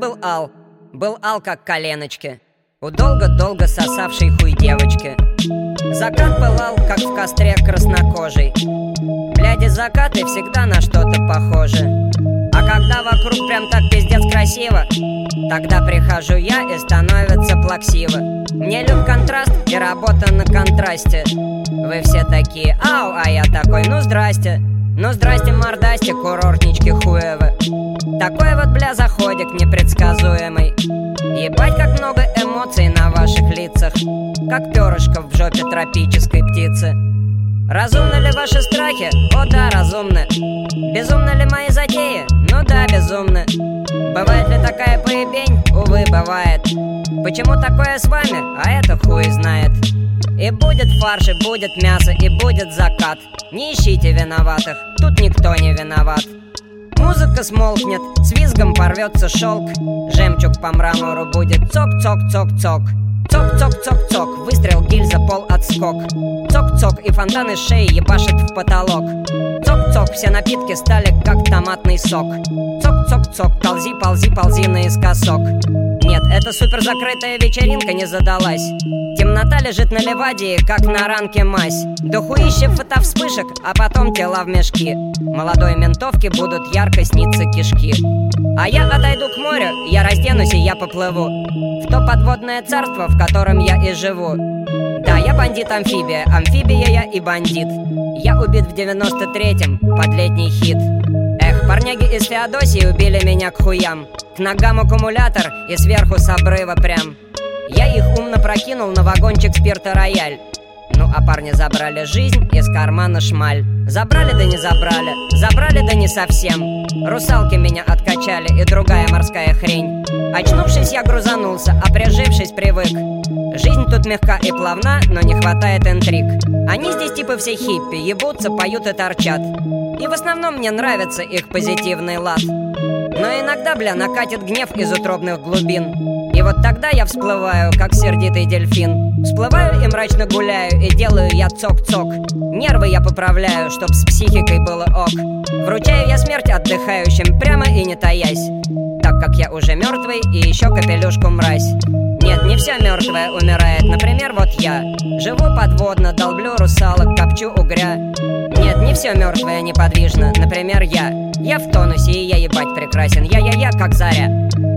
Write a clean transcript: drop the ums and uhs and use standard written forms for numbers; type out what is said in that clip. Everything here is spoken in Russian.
Был ал как коленочки у долго-долго сосавшей хуй девочки. Закат пылал, как в костре краснокожий. Бляди закаты всегда на что-то похожи. А когда вокруг прям так пиздец красиво, тогда прихожу я и становится плаксиво. Мне люб контраст и работа на контрасте. Вы все такие ау, а я такой ну здрасте. Ну здрасте, мордасти, курортнички хуевы. Такой вот, бля, заходик непредсказуемый. Ебать, как много эмоций на ваших лицах, как перышко в жопе тропической птицы. Разумны ли ваши страхи? О да, разумны. Безумны ли мои затеи? Ну да, безумны. Бывает ли такая поебень? Увы, бывает. Почему такое с вами? А это хуй знает. И будет фарш, и будет мясо, и будет закат. Не ищите виноватых, тут никто не виноват. Музыка смолкнет, с визгом порвется шелк. Жемчуг по мрамору будет цок-цок-цок-цок. Цок-цок-цок-цок, выстрел, гильза, пол, отскок. Цок-цок, и фонтан из шеи ебашит в потолок. Цок-цок, все напитки стали как томатный сок. Цок-цок-цок, ползи, ползи, ползи наискосок. Нет, эта супер закрытая вечеринка не задалась. Темнота лежит на левадии, как на ранке мазь. Дохуище фотовспышек, а потом тела в мешки. Молодой ментовке будут ярко сниться кишки. А я отойду к морю, я разденусь и я поплыву в то подводное царство, в котором я и живу. Да, я бандит-амфибия, амфибия я и бандит. Я убит в 93-м под летний хит. Эх, парняги из Феодосии убили меня к хуям. К ногам аккумулятор и сверху с обрыва прям. Я их умно прокинул на вагончик спирта рояль. Ну а парни забрали жизнь из кармана шмаль. Забрали да не забрали, забрали да не совсем. Русалки меня откачали и другая морская хрень. Очнувшись, я грузанулся, а прижившись, привык. Жизнь тут мягка и плавна, но не хватает интриг. Они здесь типа все хиппи, ебутся, поют и торчат. И в основном мне нравится их позитивный лад. Но иногда, бля, накатит гнев из утробных глубин. И вот тогда я всплываю, как сердитый дельфин. Всплываю и мрачно гуляю, и делаю я цок-цок. Нервы я поправляю, чтоб с психикой было ок. Вручаю я смерть отдыхающим прямо и не таясь, так как я уже мертвый и еще капелюшку мразь. Нет, не все мертвое умирает, например, вот я. Живу подводно, долблю русалок, копчу угря. Нет, не все мертвое неподвижно, например, я. Я в тонусе и я ебать прекрасен, я как заря.